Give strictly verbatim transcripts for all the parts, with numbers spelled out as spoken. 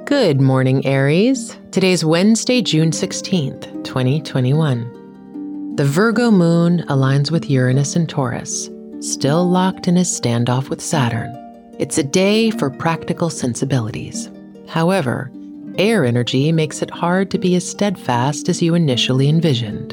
Good morning, Aries. Today's Wednesday, June sixteenth, twenty twenty-one. The Virgo moon aligns with Uranus and Taurus, still locked in his standoff with Saturn. It's a day for practical sensibilities. However, air energy makes it hard to be as steadfast as you initially envisioned.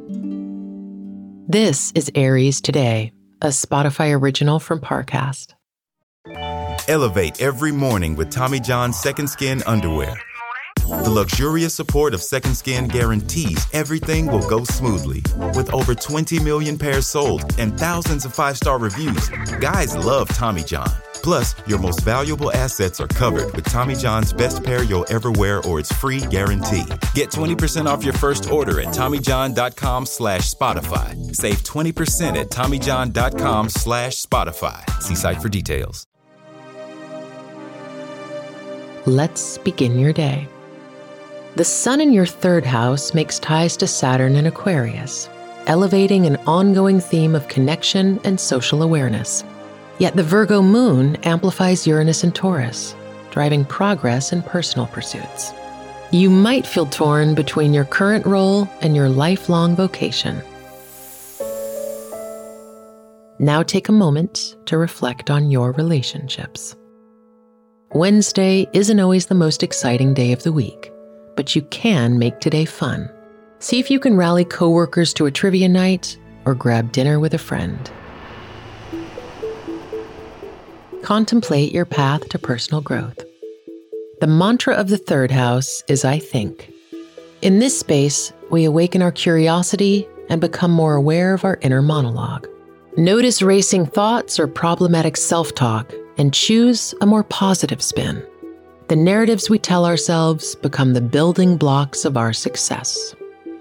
This is Aries Today, a Spotify original from Parcast. Elevate every morning with Tommy John's Second Skin underwear. The luxurious support of Second Skin guarantees everything will go smoothly. With over twenty million pairs sold and thousands of five-star reviews, guys love Tommy John. Plus, your most valuable assets are covered with Tommy John's best pair you'll ever wear or its free guarantee. Get twenty percent off your first order at TommyJohn.com slash Spotify. Save twenty percent at TommyJohn.com slash Spotify. See site for details. Let's begin your day. The sun in your third house makes ties to Saturn in Aquarius, elevating an ongoing theme of connection and social awareness. Yet the Virgo moon amplifies Uranus and Taurus, driving progress in personal pursuits. You might feel torn between your current role and your lifelong vocation. Now take a moment to reflect on your relationships. Wednesday isn't always the most exciting day of the week, but you can make today fun. See if you can rally coworkers to a trivia night or grab dinner with a friend. Contemplate your path to personal growth. The mantra of the third house is I think. In this space, we awaken our curiosity and become more aware of our inner monologue. Notice racing thoughts or problematic self-talk and choose a more positive spin. The narratives we tell ourselves become the building blocks of our success.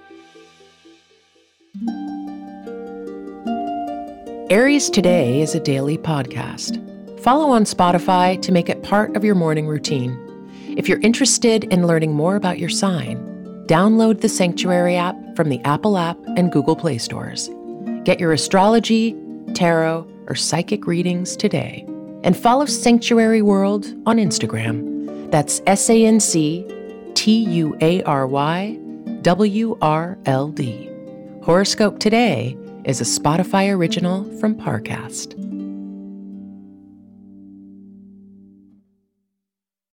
Aries Today is a daily podcast. Follow on Spotify to make it part of your morning routine. If you're interested in learning more about your sign, download the Sanctuary app from the Apple app and Google Play stores. Get your astrology, tarot, or psychic readings today. And follow Sanctuary World on Instagram. That's S A N C T U A R Y W R L D. Horoscope Today is a Spotify original from Parcast.